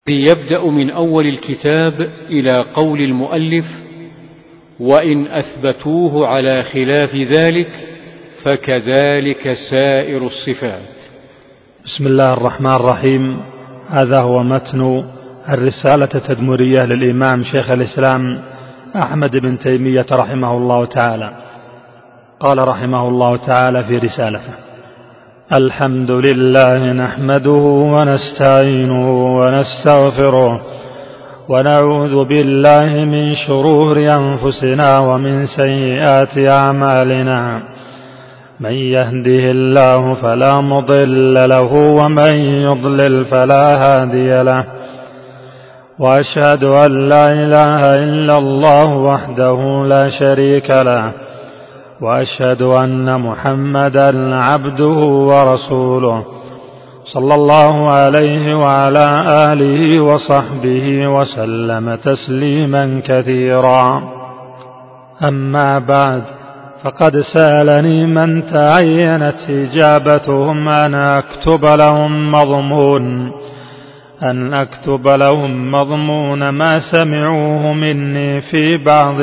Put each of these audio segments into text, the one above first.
يبدأ من أول الكتاب إلى قول المؤلف: وإن أثبتوه على خلاف ذلك فكذلك سائر الصفات. بسم الله الرحمن الرحيم. هذا هو متن الرسالة التدمرية للإمام شيخ الإسلام أحمد بن تيمية رحمه الله تعالى. قال رحمه الله تعالى في رسالته: الحمد لله نحمده ونستعينه ونستغفره ونعوذ بالله من شرور أنفسنا ومن سيئات أعمالنا، من يهده الله فلا مضل له ومن يضلل فلا هادي له، وأشهد أن لا إله إلا الله وحده لا شريك له، وأشهد أن محمدا عبده ورسوله صلى الله عليه وعلى آله وصحبه وسلم تسليما كثيرا. أما بعد، فقد سألني من تعينت إجابتهم أن أكتب لهم مضمون ما سمعوه مني في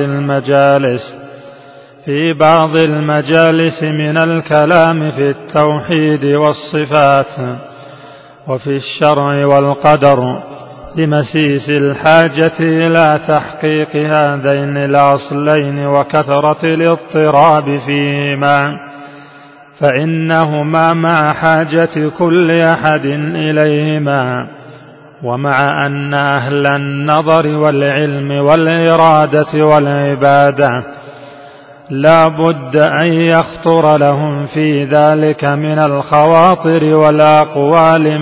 بعض المجالس من الكلام في التوحيد والصفات وفي الشرع والقدر، لمسيس الحاجة إلى تحقيق هذين الأصلين وكثرة الاضطراب فيهما، فإنهما مع حاجة كل أحد إليهما، ومع أن أهل النظر والعلم والإرادة والعبادة لا بد أن يخطر لهم في ذلك من الخواطر والأقوال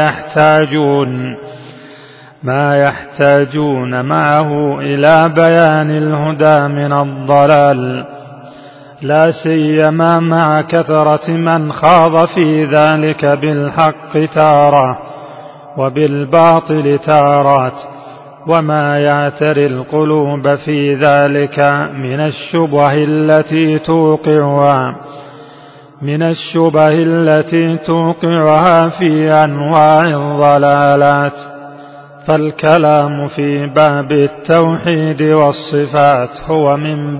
ما يحتاجون معه إلى بيان الهدى من الضلال، لا سيما مع كثرة من خاض في ذلك بالحق تارة وبالباطل تارات، وما يعتري القلوب في ذلك من الشبه التي توقعها في أنواع الضلالات. فالكلام في باب التوحيد والصفات هو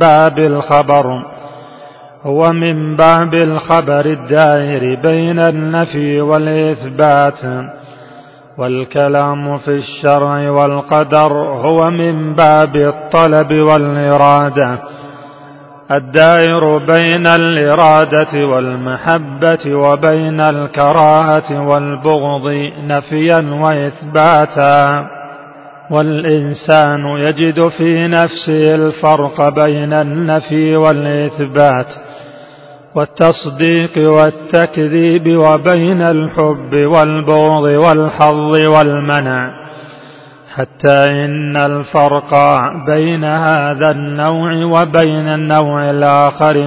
من باب الخبر الدائر بين النفي والإثبات، والكلام في الشرع والقدر هو من باب الطلب والإرادة الدائر بين الإرادة والمحبة وبين الكراهة والبغض نفيا وإثباتا. والإنسان يجد في نفسه الفرق بين النفي والإثبات والتصديق والتكذيب، وبين الحب والبغض والحظ والمنع، حتى إن الفرق بين هذا النوع وبين النوع الآخر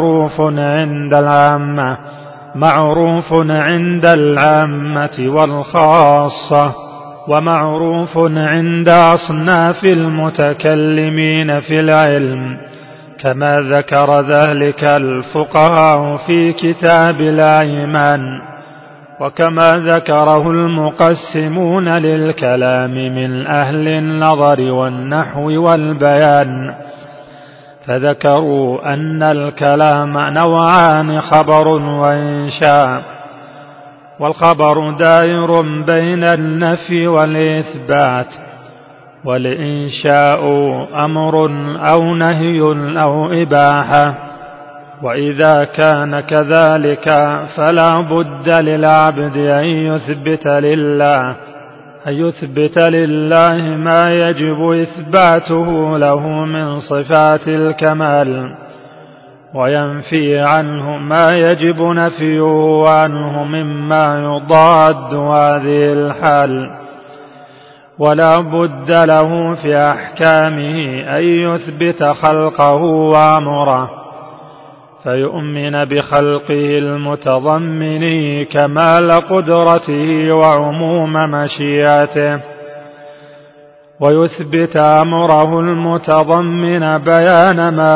معروف عند العامة والخاصة، ومعروف عند أصناف المتكلمين في العلم، كما ذكر ذلك الفقهاء في كتاب الأيمان، وكما ذكره المقسمون للكلام من أهل النظر والنحو والبيان، فذكروا أن الكلام نوعان: خبر وإنشاء، والخبر دائر بين النفي والإثبات، والإنشاء أمر أو نهي أو إباحة. وإذا كان كذلك فلا بد للعبد أن يثبت لله ما يجب إثباته له من صفات الكمال، وينفي عنه ما يجب نفيه عنه مما يضاد هذه الحال. ولا بد له في أحكامه أن يثبت خلقه وأمره، فيؤمن بخلقه المتضمن كمال قدرته وعموم مشيئته، ويثبت أمره المتضمن بيان ما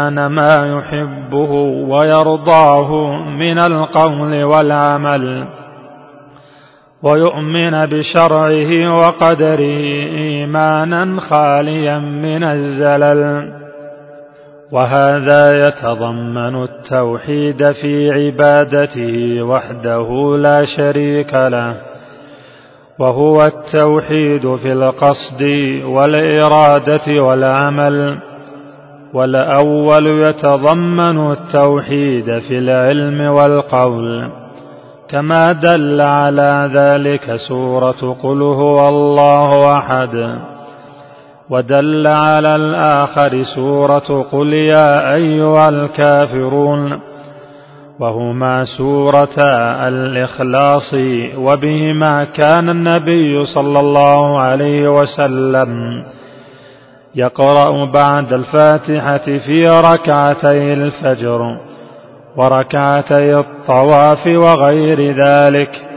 يحبه ويرضاه من القول والعمل، ويؤمن بشرعه وقدره إيمانا خاليا من الزلل. وهذا يتضمن التوحيد في عبادته وحده لا شريك له، وهو التوحيد في القصد والإرادة والعمل. والأول يتضمن التوحيد في العلم والقول، كما دل على ذلك سورة قل هو الله أحد، ودل على الآخر سورة قل يا أيها الكافرون، وهما سورتا الإخلاص، وبهما كان النبي صلى الله عليه وسلم يقرأ بعد الفاتحة في ركعتي الفجر وركعتي الطواف وغير ذلك،